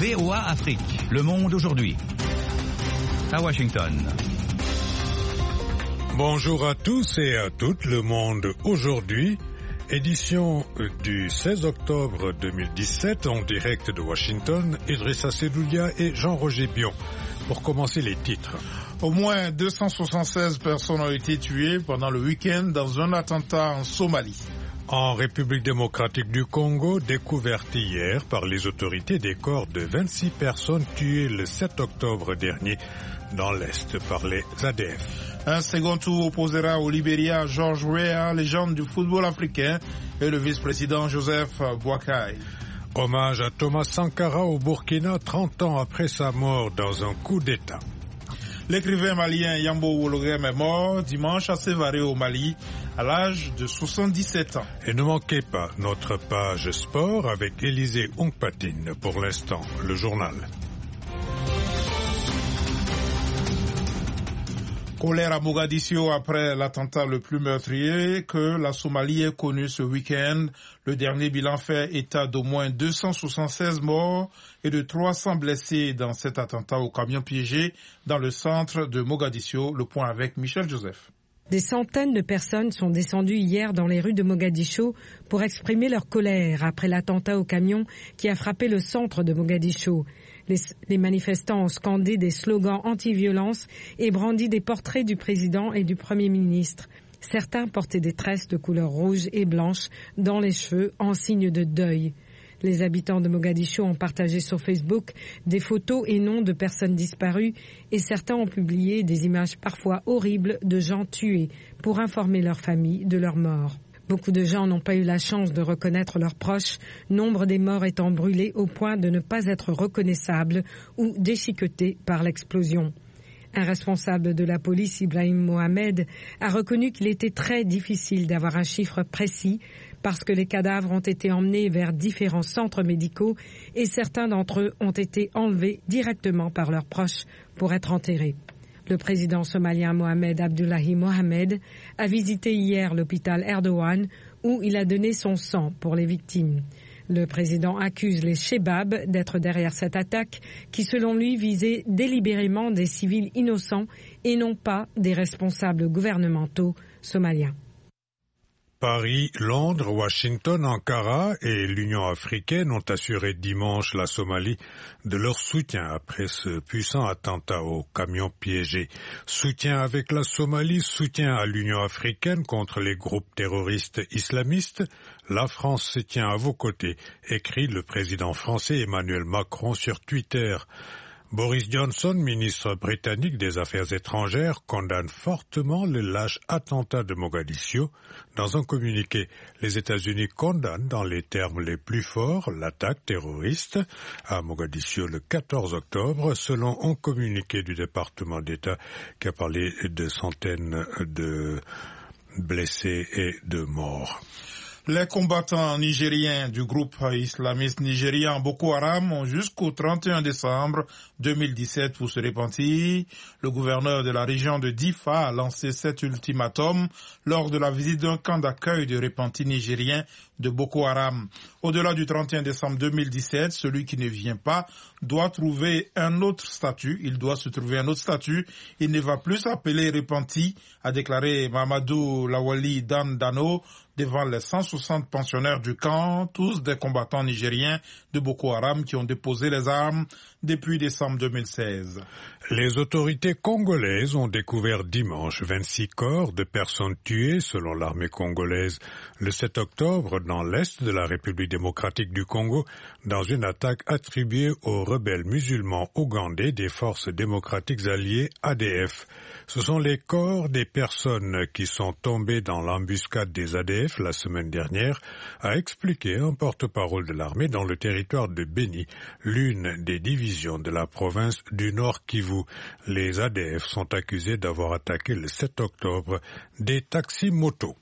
VOA Afrique, Le Monde aujourd'hui. À Washington. Bonjour à tous et à toutes, Le Monde aujourd'hui, édition du 16 octobre 2017 en direct de Washington, Idrissa Seloulia et Jean-Roger Bion. Pour commencer les titres. Au moins 276 personnes ont été tuées pendant le week-end dans un attentat en Somalie. En République démocratique du Congo, découverte hier par les autorités des corps de 26 personnes tuées le 7 octobre dernier dans l'Est par les ADF. Un second tour opposera au Libéria George Weah, légende du football africain, et le vice-président Joseph Boakai. Hommage à Thomas Sankara au Burkina 30 ans après sa mort dans un coup d'État. L'écrivain malien Yambo Wologem est mort dimanche à Sévaré au Mali à l'âge de 77 ans. Et ne manquez pas notre page sport avec Élisée Ongpatine. Pour l'instant, le journal. Colère à Mogadiscio après l'attentat le plus meurtrier que la Somalie ait connu ce week-end. Le dernier bilan fait état d'au moins 276 morts et de 300 blessés dans cet attentat au camion piégé dans le centre de Mogadiscio. Le point avec Michel Joseph. Des centaines de personnes sont descendues hier dans les rues de Mogadiscio pour exprimer leur colère après l'attentat au camion qui a frappé le centre de Mogadiscio. Les manifestants ont scandé des slogans anti-violence et brandi des portraits du président et du premier ministre. Certains portaient des tresses de couleur rouge et blanche dans les cheveux en signe de deuil. Les habitants de Mogadiscio ont partagé sur Facebook des photos et noms de personnes disparues et certains ont publié des images parfois horribles de gens tués pour informer leurs familles de leur mort. Beaucoup de gens n'ont pas eu la chance de reconnaître leurs proches, nombre des morts étant brûlés au point de ne pas être reconnaissables ou déchiquetés par l'explosion. Un responsable de la police, Ibrahim Mohamed, a reconnu qu'il était très difficile d'avoir un chiffre précis parce que les cadavres ont été emmenés vers différents centres médicaux et certains d'entre eux ont été enlevés directement par leurs proches pour être enterrés. Le président somalien Mohamed Abdullahi Mohamed a visité hier l'hôpital Erdogan où il a donné son sang pour les victimes. Le président accuse les Chebab d'être derrière cette attaque qui, selon lui, visait délibérément des civils innocents et non pas des responsables gouvernementaux somaliens. Paris, Londres, Washington, Ankara et l'Union africaine ont assuré dimanche la Somalie de leur soutien après ce puissant attentat au camion piégé. Soutien avec la Somalie, soutien à l'Union africaine contre les groupes terroristes islamistes. La France se tient à vos côtés, écrit le président français Emmanuel Macron sur Twitter. Boris Johnson, ministre britannique des Affaires étrangères, condamne fortement le lâche attentat de Mogadiscio. Dans un communiqué, les États-Unis condamnent dans les termes les plus forts l'attaque terroriste à Mogadiscio le 14 octobre, selon un communiqué du département d'État qui a parlé de centaines de blessés et de morts. Les combattants nigériens du groupe islamiste nigérian Boko Haram ont jusqu'au 31 décembre 2017 pour se repentir. Le gouverneur de la région de Difa a lancé cet ultimatum lors de la visite d'un camp d'accueil de repentis nigériens de Boko Haram. Au-delà du 31 décembre 2017, celui qui ne vient pas doit trouver un autre statut. Il doit se trouver un autre statut. Il ne va plus s'appeler repenti, a déclaré Mamadou Lawali Dano devant les 160 pensionnaires du camp, tous des combattants nigériens de Boko Haram qui ont déposé les armes depuis décembre 2016. Les autorités congolaises ont découvert dimanche 26 corps de personnes tuées selon l'armée congolaise le 7 octobre dans l'est de la République démocratique du Congo dans une attaque attribuée aux rebelles musulmans ougandais des forces démocratiques alliées ADF. Ce sont les corps des personnes qui sont tombées dans l'embuscade des ADF la semaine dernière, a expliqué un porte-parole de l'armée dans le territoire de Beni, l'une des divisions de la province du Nord Kivu. Les ADF sont accusés d'avoir attaqué le 7 octobre des taxis-motos.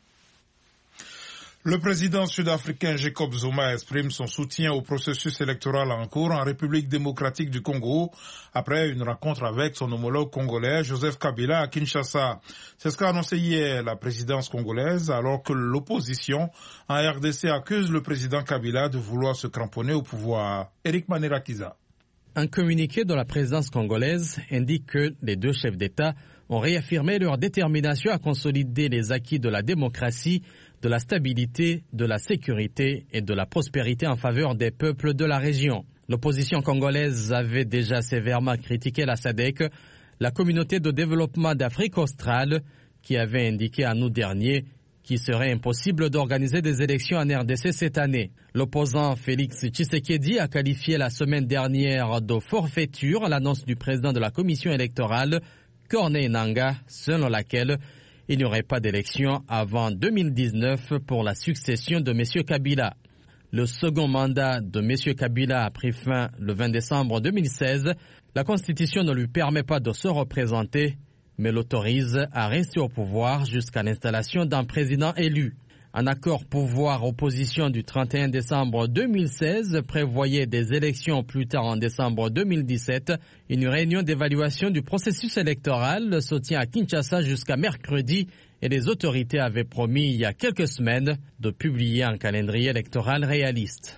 Le président sud-africain Jacob Zuma exprime son soutien au processus électoral en cours en République démocratique du Congo après une rencontre avec son homologue congolais Joseph Kabila à Kinshasa. C'est ce qu'a annoncé hier la présidence congolaise alors que l'opposition en RDC accuse le président Kabila de vouloir se cramponner au pouvoir. Eric Manerakiza. Un communiqué de la présidence congolaise indique que les deux chefs d'État ont réaffirmé leur détermination à consolider les acquis de la démocratie, de la stabilité, de la sécurité et de la prospérité en faveur des peuples de la région. L'opposition congolaise avait déjà sévèrement critiqué la SADC, la communauté de développement d'Afrique australe, qui avait indiqué en août dernier qu'il serait impossible d'organiser des élections en RDC cette année. L'opposant Félix Tshisekedi a qualifié la semaine dernière de forfaiture l'annonce du président de la commission électorale, Corneille Nangaa, selon laquelle il n'y aurait pas d'élection avant 2019 pour la succession de M. Kabila. Le second mandat de M. Kabila a pris fin le 20 décembre 2016. La Constitution ne lui permet pas de se représenter, mais l'autorise à rester au pouvoir jusqu'à l'installation d'un président élu. Un accord pouvoir-opposition du 31 décembre 2016 prévoyait des élections plus tard en décembre 2017. Une réunion d'évaluation du processus électoral se tient à Kinshasa jusqu'à mercredi et les autorités avaient promis il y a quelques semaines de publier un calendrier électoral réaliste.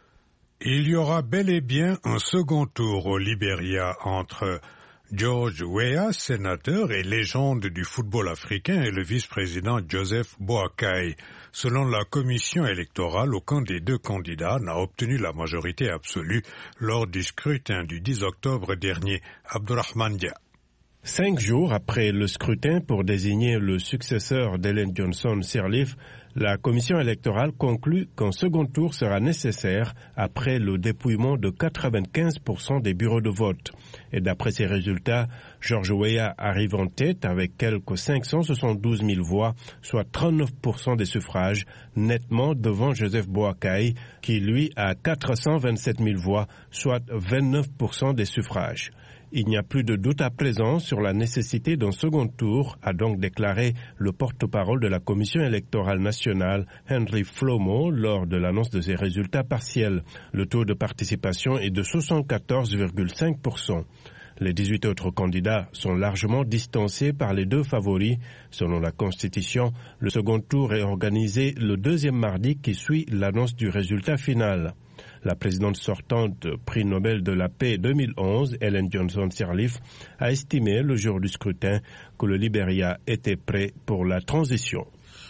Il y aura bel et bien un second tour au Libéria entre George Weah, sénateur et légende du football africain, et le vice-président Joseph Boakai. Selon la commission électorale, aucun des deux candidats n'a obtenu la majorité absolue lors du scrutin du 10 octobre dernier. Abdourahmane Dia. 5 jours après le scrutin pour désigner le successeur d'Ellen Johnson Sirleaf, la commission électorale conclut qu'un second tour sera nécessaire après le dépouillement de 95% des bureaux de vote. Et d'après ces résultats, George Weah arrive en tête avec quelques 572 000 voix, soit 39% des suffrages, nettement devant Joseph Boakai, qui lui a 427 000 voix, soit 29% des suffrages. Il n'y a plus de doute à présent sur la nécessité d'un second tour, a donc déclaré le porte-parole de la Commission électorale nationale, Henry Flomo, lors de l'annonce de ses résultats partiels. Le taux de participation est de 74,5%. Les 18 autres candidats sont largement distancés par les deux favoris. Selon la Constitution, le second tour est organisé le deuxième mardi qui suit l'annonce du résultat final. La présidente sortante, prix Nobel de la paix 2011, Ellen Johnson Sirleaf, a estimé le jour du scrutin que le Libéria était prêt pour la transition.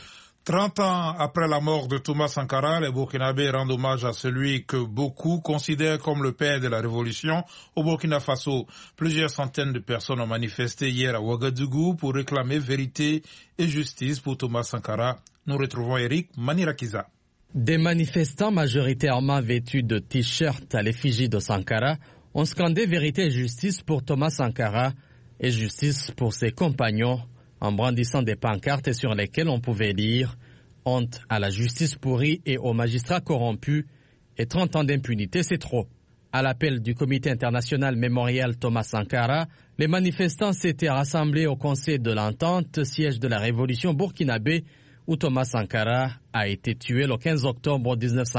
30 ans après la mort de Thomas Sankara, les Burkinabés rendent hommage à celui que beaucoup considèrent comme le père de la révolution au Burkina Faso. Plusieurs centaines de personnes ont manifesté hier à Ouagadougou pour réclamer vérité et justice pour Thomas Sankara. Nous retrouvons Eric Manirakiza. Des manifestants majoritairement vêtus de t-shirts à l'effigie de Sankara ont scandé vérité et justice pour Thomas Sankara et justice pour ses compagnons en brandissant des pancartes sur lesquelles on pouvait lire « Honte à la justice pourrie et aux magistrats corrompus et 30 ans d'impunité, c'est trop ». À l'appel du Comité international mémorial Thomas Sankara, les manifestants s'étaient rassemblés au Conseil de l'Entente, siège de la révolution burkinabé, où Thomas Sankara a été tué le 15 octobre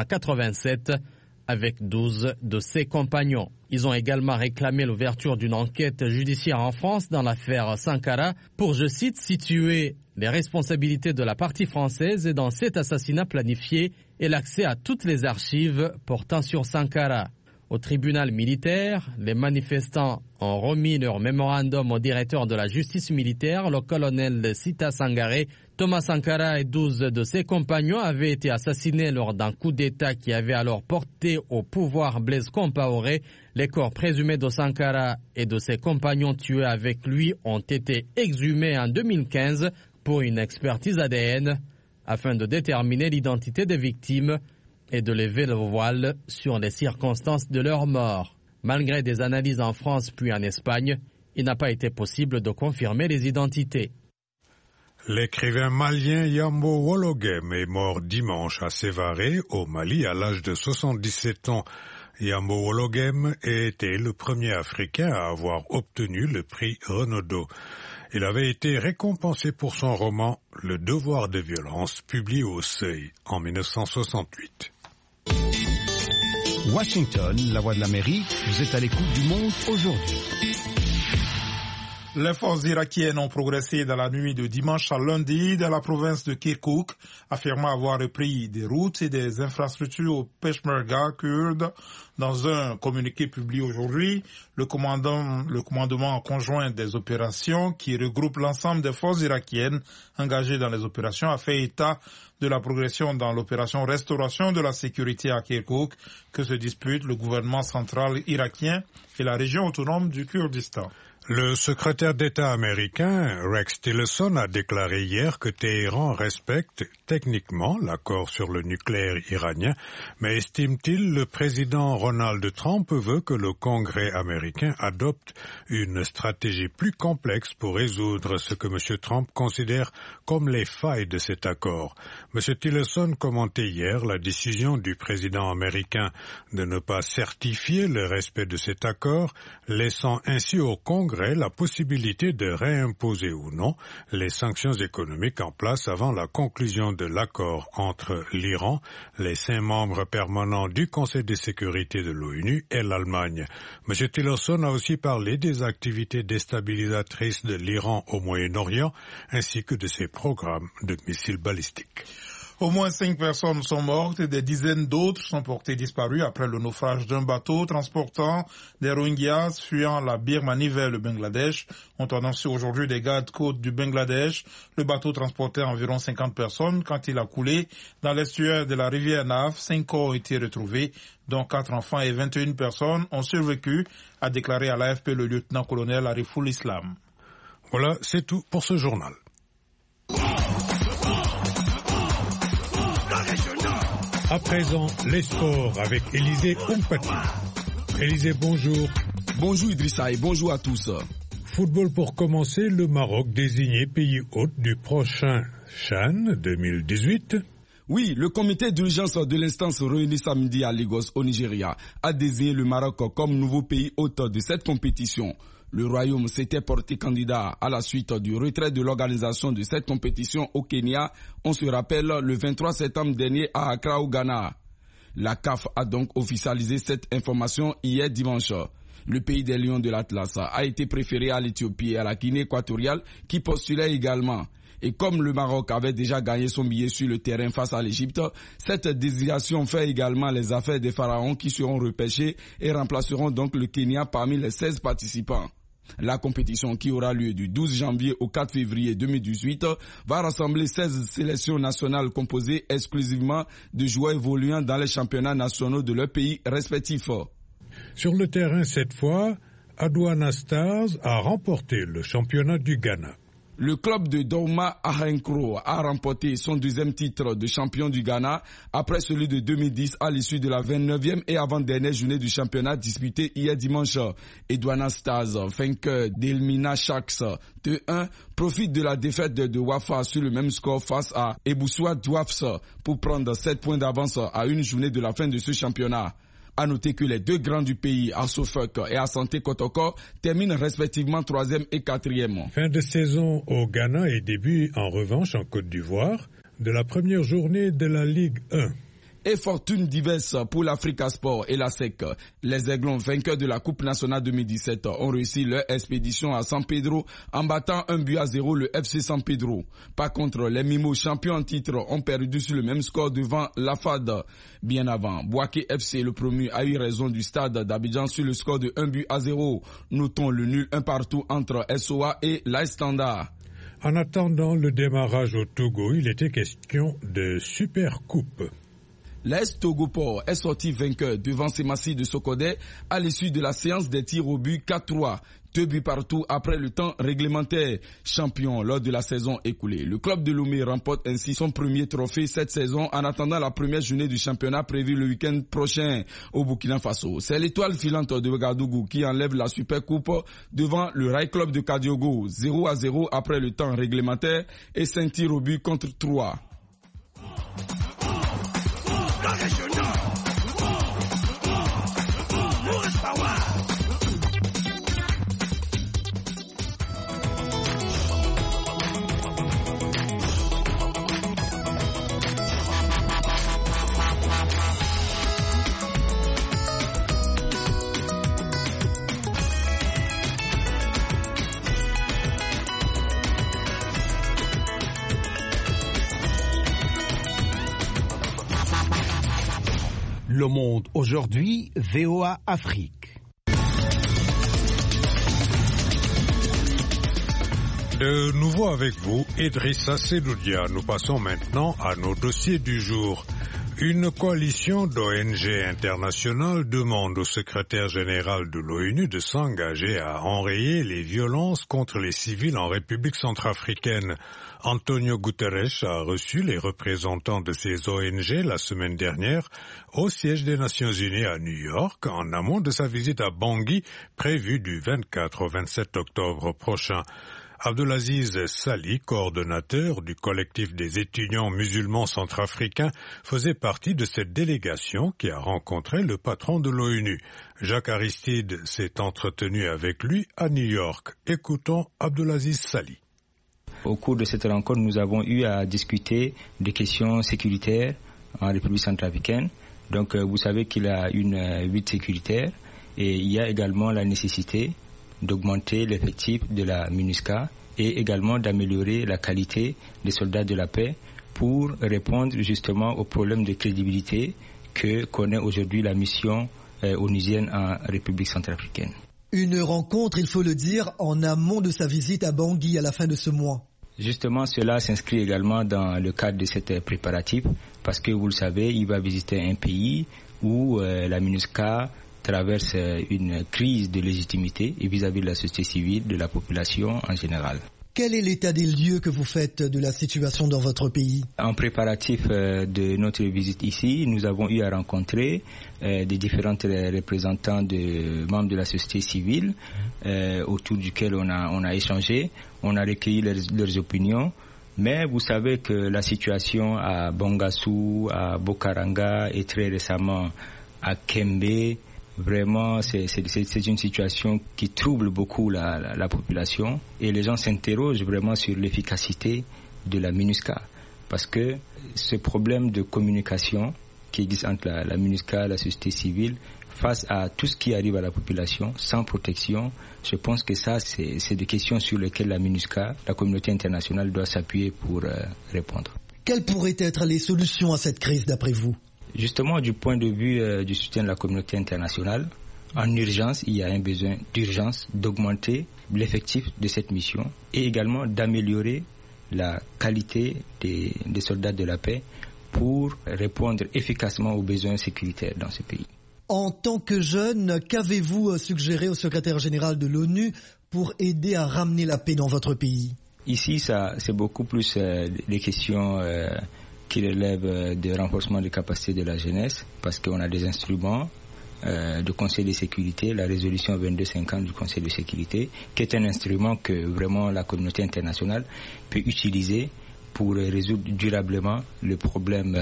1987 avec 12 de ses compagnons. Ils ont également réclamé l'ouverture d'une enquête judiciaire en France dans l'affaire Sankara pour, je cite, situer les responsabilités de la partie française dans cet assassinat planifié et l'accès à toutes les archives portant sur Sankara. Au tribunal militaire, les manifestants ont remis leur mémorandum au directeur de la justice militaire, le colonel Sita Sangaré. Thomas Sankara et 12 de ses compagnons avaient été assassinés lors d'un coup d'État qui avait alors porté au pouvoir Blaise Compaoré. Les corps présumés de Sankara et de ses compagnons tués avec lui ont été exhumés en 2015 pour une expertise ADN afin de déterminer l'identité des victimes et de lever le voile sur les circonstances de leur mort. Malgré des analyses en France puis en Espagne, il n'a pas été possible de confirmer les identités. L'écrivain malien Yambo Wologem est mort dimanche à Sévaré, au Mali, à l'âge de 77 ans. Yambo Wologem était le premier Africain à avoir obtenu le prix Renaudot. Il avait été récompensé pour son roman « Le devoir de violence » publié au Seuil en 1968. Washington, la voix de l'Amérique, vous êtes à l'écoute du Monde aujourd'hui. Les forces irakiennes ont progressé dans la nuit de dimanche à lundi dans la province de Kirkouk, affirmant avoir repris des routes et des infrastructures aux Peshmerga kurdes Dans un communiqué publié aujourd'hui, le commandement conjoint des opérations qui regroupe l'ensemble des forces irakiennes engagées dans les opérations a fait état de la progression dans l'opération restauration de la sécurité à Kirkouk que se disputent le gouvernement central irakien et la région autonome du Kurdistan. Le secrétaire d'État américain Rex Tillerson a déclaré hier que Téhéran respecte techniquement l'accord sur le nucléaire iranien, mais estime-t-il le président Donald Trump veut que le Congrès américain adopte une stratégie plus complexe pour résoudre ce que M. Trump considère comme les failles de cet accord. M. Tillerson commentait hier la décision du président américain de ne pas certifier le respect de cet accord, laissant ainsi au Congrès la possibilité de réimposer ou non les sanctions économiques en place avant la conclusion de l'accord entre l'Iran, les 5 membres permanents du Conseil de sécurité de l'ONU et l'Allemagne. M. Tillerson a aussi parlé des activités déstabilisatrices de l'Iran au Moyen-Orient ainsi que de ses programmes de missiles balistiques. Au moins 5 personnes sont mortes et des dizaines d'autres sont portées disparues après le naufrage d'un bateau transportant des Rohingyas fuyant la Birmanie vers le Bangladesh, ont annoncé aujourd'hui des gardes-côtes du Bangladesh. Le bateau transportait environ 50 personnes quand il a coulé dans l'estuaire de la rivière Nav. 5 corps ont été retrouvés, dont 4 enfants et 21 personnes ont survécu, a déclaré à l'AFP le lieutenant-colonel Ariful Islam. Voilà, c'est tout pour ce journal. À présent, les sports avec Élisée Ompati. Élisée, bonjour. Bonjour Idrissa et bonjour à tous. Football pour commencer, le Maroc désigné pays hôte du prochain CHAN 2018. Oui, le comité d'urgence de l'instance réunie samedi à Lagos au Nigeria a désigné le Maroc comme nouveau pays hôte de cette compétition. Le Royaume s'était porté candidat à la suite du retrait de l'organisation de cette compétition au Kenya, on se rappelle, le 23 septembre dernier à Accra au Ghana. La CAF a donc officialisé cette information hier dimanche. Le pays des Lions de l'Atlas a été préféré à l'Éthiopie et à la Guinée équatoriale qui postulait également. Et comme le Maroc avait déjà gagné son billet sur le terrain face à l'Égypte, cette désignation fait également les affaires des pharaons qui seront repêchés et remplaceront donc le Kenya parmi les 16 participants. La compétition qui aura lieu du 12 janvier au 4 février 2018 va rassembler 16 sélections nationales composées exclusivement de joueurs évoluant dans les championnats nationaux de leur pays respectifs. Sur le terrain cette fois, Aduana Stars a remporté le championnat du Ghana. Le club de Douma Ahenkro a remporté son 2e titre de champion du Ghana après celui de 2010 à l'issue de la 29e et avant-dernière journée du championnat disputée hier dimanche. Aduana Stars, vainqueur d'Elmina Sharks 2-1, profite de la défaite de Wafa sur le même score face à Ebusua Dwarfs pour prendre 7 points d'avance à une journée de la fin de ce championnat. À noter que les 2 grands du pays, Asofek et Asante Kotoko, terminent respectivement 3e et 4e. Fin de saison au Ghana et début en revanche en Côte d'Ivoire de la première journée de la Ligue 1. Et fortune diverse pour l'Africa Sport et la SEC. Les Aiglons vainqueurs de la Coupe nationale 2017 ont réussi leur expédition à San Pedro en battant 1-0 le FC San Pedro. Par contre, les Mimos champions en titre ont perdu sur le même score devant la FAD. Bien avant, Bouaké FC, le promu, a eu raison du stade d'Abidjan sur le score de 1-0. Notons le nul 1-1 entre SOA et l'AS Standard. En attendant le démarrage au Togo, il était question de Super Coupe. L'AS Togoport est sorti vainqueur devant Semassi de Sokodé à l'issue de la séance des tirs au but 4-3. 2 buts partout après le temps réglementaire. Champion lors de la saison écoulée. Le club de Lomé remporte ainsi son premier trophée cette saison en attendant la première journée du championnat prévue le week-end prochain au Burkina Faso. C'est l'étoile filante de Ouagadougou qui enlève la Super Coupe devant le Rail Club de Kadiogo. 0-0 après le temps réglementaire et 5 tirs au but contre 3. Le Monde aujourd'hui, VOA Afrique. De nouveau avec vous, Idrissa Sedoudia. Nous passons maintenant à nos dossiers du jour. Une coalition d'ONG internationales demande au secrétaire général de l'ONU de s'engager à enrayer les violences contre les civils en République centrafricaine. Antonio Guterres a reçu les représentants de ces ONG la semaine dernière au siège des Nations Unies à New York, en amont de sa visite à Bangui, prévue du 24 au 27 octobre prochain. Abdelaziz Sali, coordonnateur du collectif des étudiants musulmans centrafricains, faisait partie de cette délégation qui a rencontré le patron de l'ONU. Jacques Aristide s'est entretenu avec lui à New York. Écoutons Abdelaziz Sali. Au cours de cette rencontre, nous avons eu à discuter des questions sécuritaires en République centrafricaine. Donc, vous savez qu'il y a une lutte sécuritaire et il y a également la nécessité d'augmenter l'effectif de la MINUSCA et également d'améliorer la qualité des soldats de la paix pour répondre justement aux problèmes de crédibilité que connaît aujourd'hui la mission onusienne en République centrafricaine. Une rencontre, il faut le dire, en amont de sa visite à Bangui à la fin de ce mois. Justement, cela s'inscrit également dans le cadre de cette préparatif parce que vous le savez, il va visiter un pays où la MINUSCA traverse une crise de légitimité et vis-à-vis de la société civile, de la population en général. Quel est l'état des lieux que vous faites de la situation dans votre pays? En préparatif de notre visite ici, nous avons eu à rencontrer des différents représentants de membres de la société civile autour duquel on a échangé, on a recueilli leurs opinions. Mais vous savez que la situation à Bangassou, à Bokaranga et très récemment à Kembe, vraiment, c'est une situation qui trouble beaucoup la population et les gens s'interrogent vraiment sur l'efficacité de la MINUSCA parce que ce problème de communication qui existe entre la MINUSCA et la société civile face à tout ce qui arrive à la population sans protection, je pense que ça, c'est des questions sur lesquelles la MINUSCA, la communauté internationale, doit s'appuyer pour répondre. Quelles pourraient être les solutions à cette crise d'après vous ? Justement, du point de vue du soutien de la communauté internationale, en urgence, il y a un besoin d'urgence d'augmenter l'effectif de cette mission et également d'améliorer la qualité des soldats de la paix pour répondre efficacement aux besoins sécuritaires dans ce pays. En tant que jeune, qu'avez-vous suggéré au secrétaire général de l'ONU pour aider à ramener la paix dans votre pays ? Ici, c'est beaucoup plus des questions qui relève du renforcement des capacités de la jeunesse, parce qu'on a des instruments du Conseil de sécurité, la résolution 2250 du Conseil de sécurité, qui est un instrument que vraiment la communauté internationale peut utiliser pour résoudre durablement le problème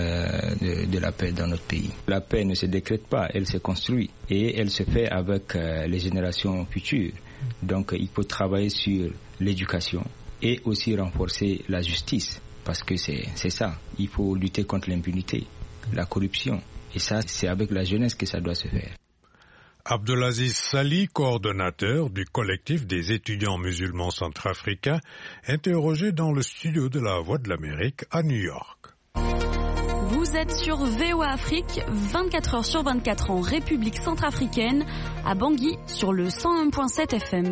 de la paix dans notre pays. La paix ne se décrète pas, elle se construit et elle se fait avec les générations futures. Donc il faut travailler sur l'éducation et aussi renforcer la justice. Parce que c'est ça, il faut lutter contre l'impunité, la corruption. Et ça, c'est avec la jeunesse que ça doit se faire. Abdelaziz Sali, coordonnateur du collectif des étudiants musulmans centrafricains, interrogé dans le studio de la Voix de l'Amérique à New York. Vous êtes sur VOA Afrique, 24 heures sur 24 en République centrafricaine, à Bangui, sur le 101.7 FM.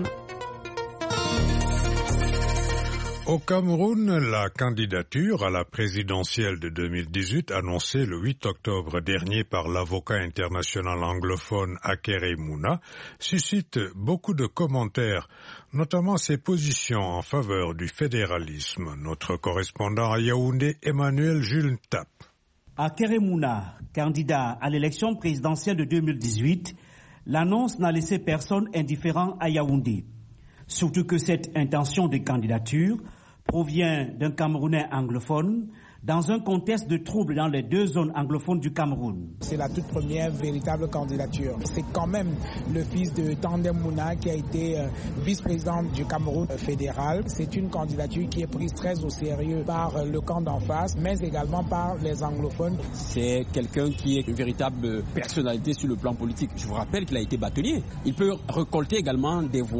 Au Cameroun, la candidature à la présidentielle de 2018, annoncée le 8 octobre dernier par l'avocat international anglophone Akere Mouna, suscite beaucoup de commentaires, notamment ses positions en faveur du fédéralisme. Notre correspondant à Yaoundé, Emmanuel Jules Ntap. Akere Mouna, candidat à l'élection présidentielle de 2018, l'annonce n'a laissé personne indifférent à Yaoundé. Surtout que cette intention de candidature provient d'un Camerounais anglophone dans un contexte de troubles dans les deux zones anglophones du Cameroun. C'est la toute première véritable candidature. C'est quand même le fils de Tandem Mouna qui a été vice-président du Cameroun fédéral. C'est une candidature qui est prise très au sérieux par le camp d'en face, mais également par les anglophones. C'est quelqu'un qui est une véritable personnalité sur le plan politique. Je vous rappelle qu'il a été bâtonnier. Il peut récolter également des voix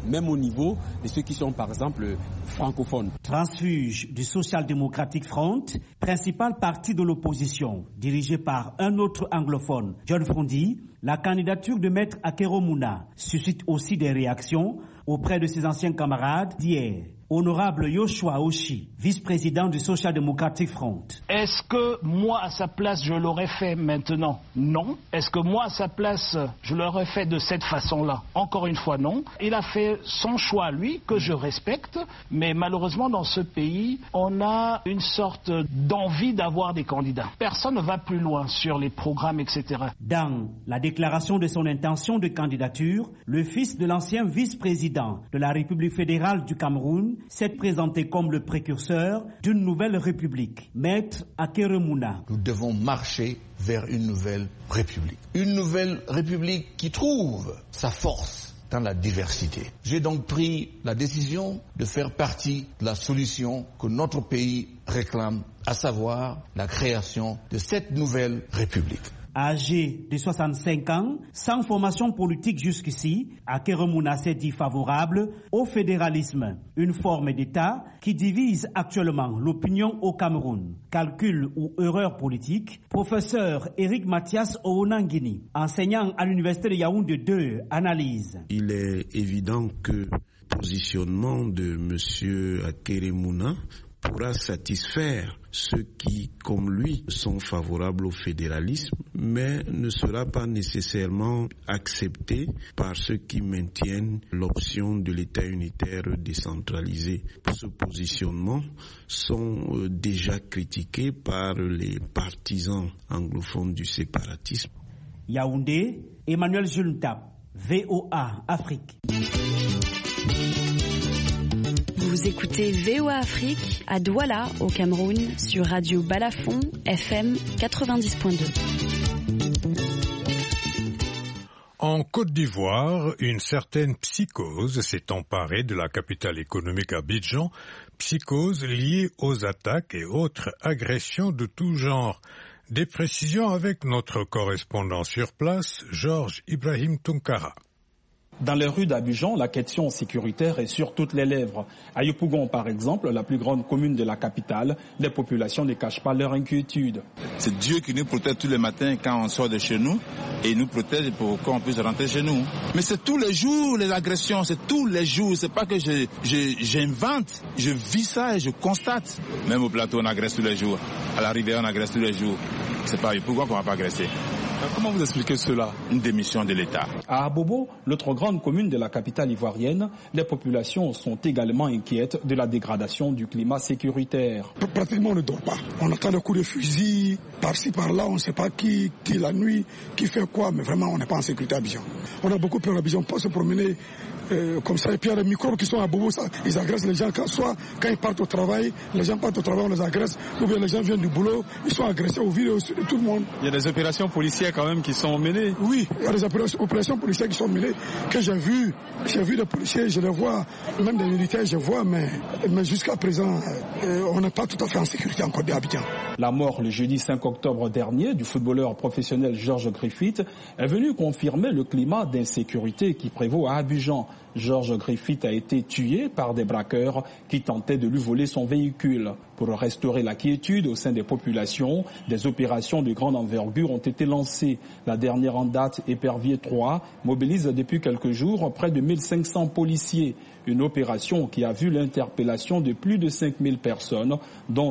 même au niveau de ceux qui sont par exemple francophones. Transfuge du Social Democratic Front, principal parti de l'opposition, dirigé par un autre anglophone, John Frondi, la candidature de Maître Akero Mouna suscite aussi des réactions auprès de ses anciens camarades d'hier. Honorable Yoshua Oshi, vice-président du Social Democratic Front. Est-ce que moi, à sa place, je l'aurais fait maintenant? Non. Est-ce que moi, à sa place, je l'aurais fait de cette façon-là? Encore une fois, non. Il a fait son choix, lui, que je respecte, mais malheureusement, dans ce pays, on a une sorte d'envie d'avoir des candidats. Personne ne va plus loin sur les programmes, etc. Dans la déclaration de son intention de candidature, le fils de l'ancien vice-président de la République fédérale du Cameroun s'est présenté comme le précurseur d'une nouvelle république, Maître Akero Mouna. Nous devons marcher vers une nouvelle république. Une nouvelle république qui trouve sa force dans la diversité. J'ai donc pris la décision de faire partie de la solution que notre pays réclame, à savoir la création de cette nouvelle république. Âgé de 65 ans, sans formation politique jusqu'ici, Akero Mouna s'est dit favorable au fédéralisme, une forme d'État qui divise actuellement l'opinion au Cameroun. Calcul ou erreur politique, professeur Eric Mathias Oonangini, enseignant à l'université de Yaoundé 2, analyse. Il est évident que le positionnement de M. Akero Mouna pourra satisfaire ceux qui, comme lui, sont favorables au fédéralisme, mais ne sera pas nécessairement accepté par ceux qui maintiennent l'option de l'État unitaire décentralisé. Ce positionnement sont déjà critiqués par les partisans anglophones du séparatisme. Yaoundé, Emmanuel Julntap, VOA Afrique. Vous écoutez VOA Afrique à Douala, au Cameroun, sur Radio Balafon, FM 90.2. En Côte d'Ivoire, une certaine psychose s'est emparée de la capitale économique Abidjan, psychose liée aux attaques et autres agressions de tout genre. Des précisions avec notre correspondant sur place, Georges Ibrahim Tunkara. Dans les rues d'Abidjan, la question sécuritaire est sur toutes les lèvres. À Yopougon, par exemple, la plus grande commune de la capitale, les populations ne cachent pas leur inquiétude. C'est Dieu qui nous protège tous les matins quand on sort de chez nous et nous protège pour qu'on puisse rentrer chez nous. Mais c'est tous les jours les agressions, c'est tous les jours. C'est pas que j'invente, je vis ça et je constate. Même au plateau, on agresse tous les jours. À la rivière, on agresse tous les jours. C'est pas pourquoi qu'on va pas agresser. Comment vous expliquez cela? Une démission de l'État. À Abobo, l'autre grande commune de la capitale ivoirienne, les populations sont également inquiètes de la dégradation du climat sécuritaire. Pratiquement on ne dort pas. On entend des coups de fusil, par-ci par-là, on ne sait pas qui la nuit, qui fait quoi, mais vraiment on n'est pas en sécurité à Abidjan. On a beaucoup peur à Abidjan, on peut se promener comme ça, et puis il y a les microbes qui sont à Bobo, ça, ils agressent les gens, soit quand ils partent au travail, les gens partent au travail, on les agresse, ou bien les gens viennent du boulot, ils sont agressés au vidéo de tout le monde. Il y a des opérations policières quand même qui sont menées. Oui, il y a des opérations policières qui sont menées, que j'ai vu des policiers, je les vois, même des militaires, je vois, mais jusqu'à présent, on n'est pas tout à fait en sécurité encore d'Abidjan. La mort le jeudi 5 octobre dernier du footballeur professionnel Georges Griffith est venue confirmer le climat d'insécurité qui prévaut à Abidjan. Georges Griffith a été tué par des braqueurs qui tentaient de lui voler son véhicule. Pour restaurer la quiétude au sein des populations, des opérations de grande envergure ont été lancées. La dernière en date, Épervier 3, mobilise depuis quelques jours près de 1500 policiers. Une opération qui a vu l'interpellation de plus de 5000 personnes, dont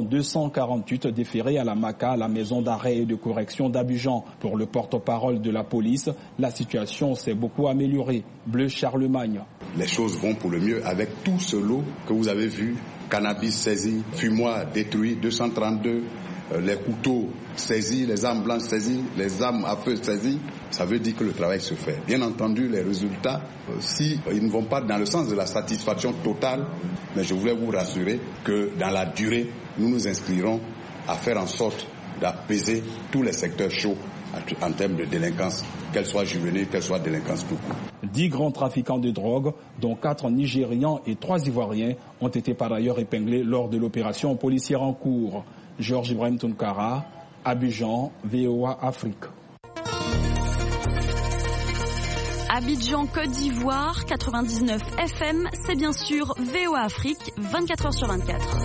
248 déférés à la MACA, la maison d'arrêt et de correction d'Abidjan. Pour le porte-parole de la police, la situation s'est beaucoup améliorée. Bleu Charlemagne. Les choses vont pour le mieux avec tout ce lot que vous avez vu. Cannabis saisi, fumoir détruit, 232, les couteaux saisis, les armes blanches saisies, les armes à feu saisies. Ça veut dire que le travail se fait. Bien entendu, les résultats, si ils ne vont pas dans le sens de la satisfaction totale, mais je voulais vous rassurer que dans la durée, nous nous inscrirons à faire en sorte d'apaiser tous les secteurs chauds en termes de délinquance, qu'elle soit juvénile, qu'elle soit délinquance tout court. 10 grands trafiquants de drogue, dont 4 Nigérians et 3 Ivoiriens, ont été par ailleurs épinglés lors de l'opération policière en cours. Georges Ibrahim Tunkara, Abidjan, VOA Afrique. Abidjan, Côte d'Ivoire, 99 FM, c'est bien sûr VOA Afrique, 24h/24.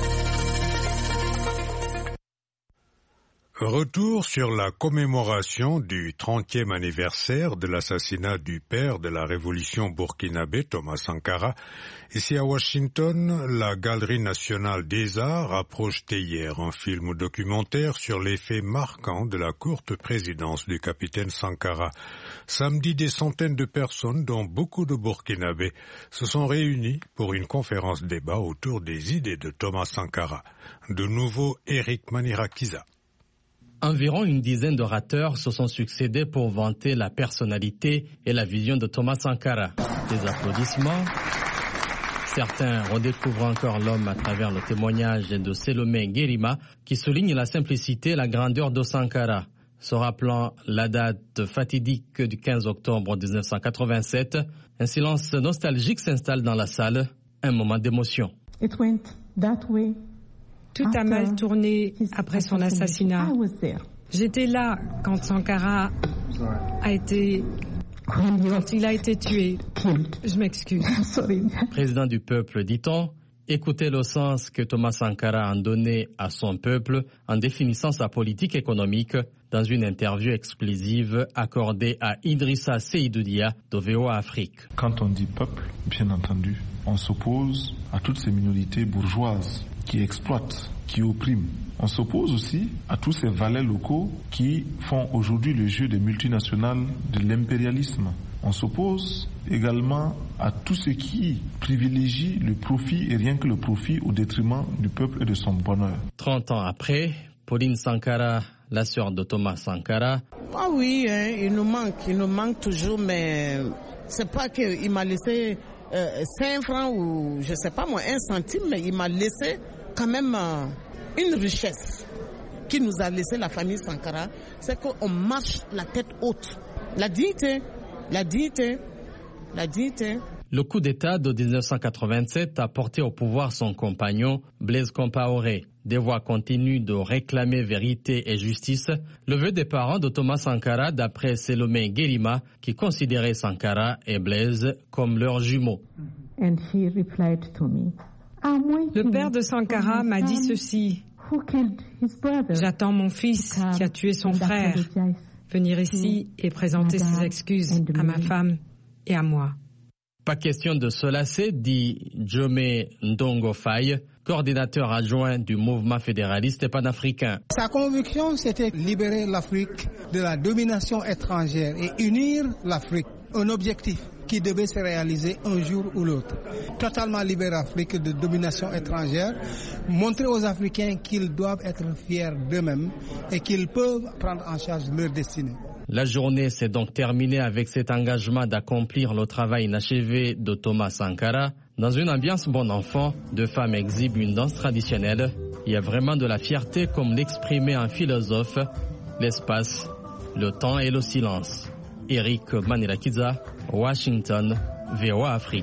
Retour sur la commémoration du 30e anniversaire de l'assassinat du père de la révolution burkinabé, Thomas Sankara. Ici à Washington, la Galerie nationale des arts a projeté hier un film documentaire sur les faits marquants de la courte présidence du capitaine Sankara. Samedi, des centaines de personnes, dont beaucoup de Burkinabés, se sont réunies pour une conférence débat autour des idées de Thomas Sankara. De nouveau, Eric Manirakiza. Environ une dizaine d'orateurs se sont succédés pour vanter la personnalité et la vision de Thomas Sankara. Des applaudissements. Certains redécouvrent encore l'homme à travers le témoignage de Selomé Guérima qui souligne la simplicité et la grandeur de Sankara. Se rappelant la date fatidique du 15 octobre 1987, un silence nostalgique s'installe dans la salle, un moment d'émotion. Tout a mal tourné après son assassinat. J'étais là quand Sankara a été tué. Je m'excuse. Président du peuple, dit-on, écoutez le sens que Thomas Sankara a donné à son peuple en définissant sa politique économique dans une interview exclusive accordée à Idrissa Seydoudia de VOA Afrique. Quand on dit peuple, bien entendu, on s'oppose à toutes ces minorités bourgeoises qui exploitent, qui oppriment. On s'oppose aussi à tous ces valets locaux qui font aujourd'hui le jeu des multinationales de l'impérialisme. On s'oppose également à tout ce qui privilégie le profit et rien que le profit au détriment du peuple et de son bonheur. 30 ans après, Pauline Sankara, la sœur de Thomas Sankara. Ah oui, il nous manque toujours, mais c'est pas qu'il m'a laissé 5 francs ou je sais pas moi, 1 centime, mais il m'a laissé quand même une richesse qui nous a laissé la famille Sankara, c'est qu'on marche la tête haute. La dignité. Le coup d'État de 1987 a porté au pouvoir son compagnon Blaise Compaoré. Des voix continuent de réclamer vérité et justice. Le vœu des parents de Thomas Sankara d'après Selomé Guérima qui considérait Sankara et Blaise comme leurs jumeaux. Le père de Sankara m'a dit ceci. J'attends mon fils qui a tué son frère venir ici et présenter ses excuses à ma femme et à moi. Pas question de se lasser, dit Djomé Ndongo Faye, coordinateur adjoint du mouvement fédéraliste et panafricain. Sa conviction, c'était libérer l'Afrique de la domination étrangère et unir l'Afrique. Un objectif qui devait se réaliser un jour ou l'autre. Totalement libérer l'Afrique de domination étrangère, montrer aux Africains qu'ils doivent être fiers d'eux-mêmes et qu'ils peuvent prendre en charge leur destinée. La journée s'est donc terminée avec cet engagement d'accomplir le travail inachevé de Thomas Sankara. Dans une ambiance bon enfant, deux femmes exhibent une danse traditionnelle. Il y a vraiment de la fierté comme l'exprimait un philosophe, l'espace, le temps et le silence. Eric Manirakiza, Washington, VOA Afrique.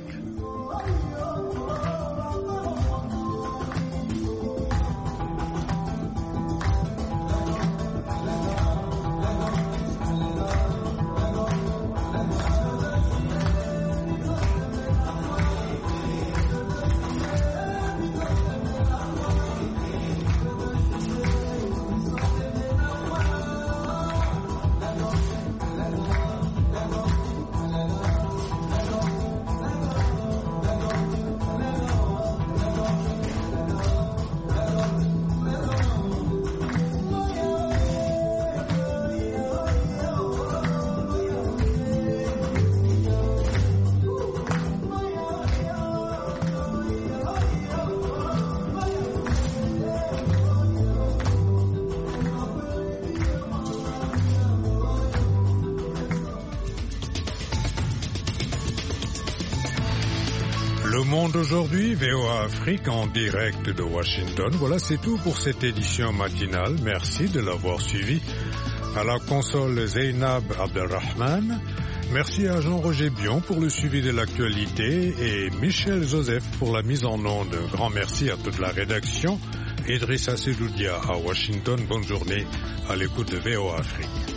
Le Monde aujourd'hui, VOA Afrique en direct de Washington. Voilà, c'est tout pour cette édition matinale. Merci de l'avoir suivi. À la console, Zeynab Abdelrahman. Merci à Jean-Roger Bion pour le suivi de l'actualité et Michel Joseph pour la mise en onde. Grand merci à toute la rédaction. Idrissa Seydoudia à Washington. Bonne journée à l'écoute de VOA Afrique.